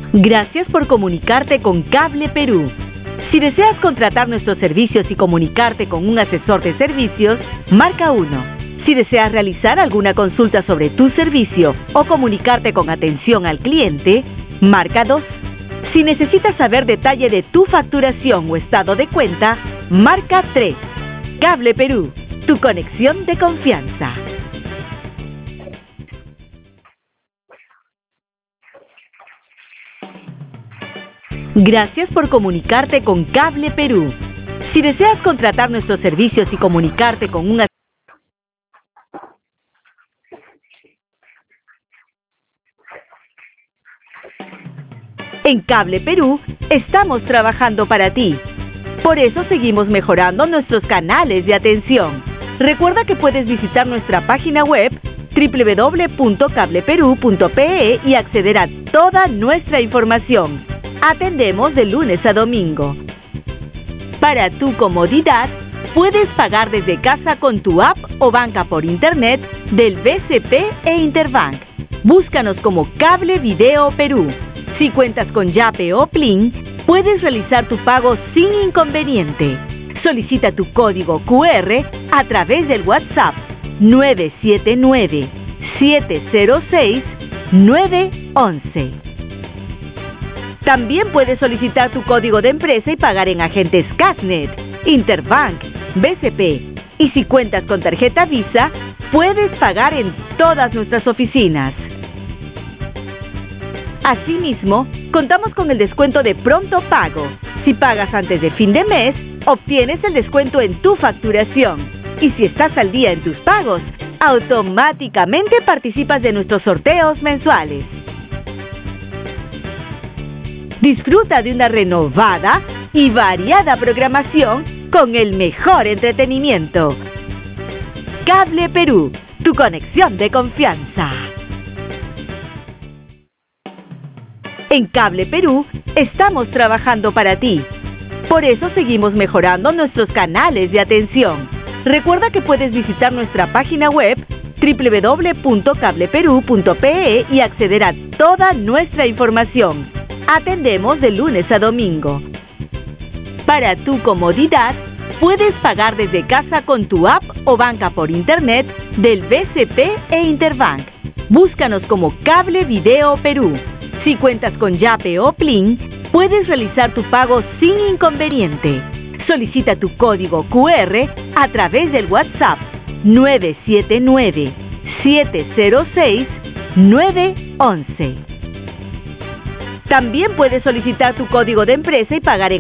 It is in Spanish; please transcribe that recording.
Gracias por comunicarte con Cable Perú. Si deseas contratar nuestros servicios y comunicarte con un asesor de servicios, marca 1. Si deseas realizar alguna consulta sobre tu servicio o comunicarte con atención al cliente, marca 2. Si necesitas saber detalle de tu facturación o estado de cuenta, marca 3. Cable Perú, tu conexión de confianza. Gracias por comunicarte con Cable Perú. Si deseas contratar nuestros servicios y comunicarte con un En Cable Perú estamos trabajando para ti. Por eso seguimos mejorando nuestros canales de atención. Recuerda que puedes visitar nuestra página web www.cableperú.pe y acceder a toda nuestra información. Atendemos de lunes a domingo. Para tu comodidad, puedes pagar desde casa con tu app o banca por internet del BCP e Interbank. Búscanos como Cable Video Perú. Si cuentas con Yape o Plin, puedes realizar tu pago sin inconveniente. Solicita tu código QR a través del WhatsApp 979-706-911. También puedes solicitar tu código de empresa y pagar en agentes Casnet, Interbank, BCP. Y si cuentas con tarjeta Visa, puedes pagar en todas nuestras oficinas. Asimismo, contamos con el descuento de pronto pago. Si pagas antes de fin de mes, obtienes el descuento en tu facturación. Y si estás al día en tus pagos, automáticamente participas de nuestros sorteos mensuales. Disfruta de una renovada y variada programación con el mejor entretenimiento. Cable Perú, tu conexión de confianza. En Cable Perú estamos trabajando para ti. Por eso seguimos mejorando nuestros canales de atención. Recuerda que puedes visitar nuestra página web www.cableperú.pe y acceder a toda nuestra información. Atendemos de lunes a domingo. Para tu comodidad, puedes pagar desde casa con tu app o banca por internet del BCP e Interbank. Búscanos como Cable Video Perú. Si cuentas con Yape o Plin, puedes realizar tu pago sin inconveniente. Solicita tu código QR a través del WhatsApp 979-706-911. También puedes solicitar tu código de empresa y pagar en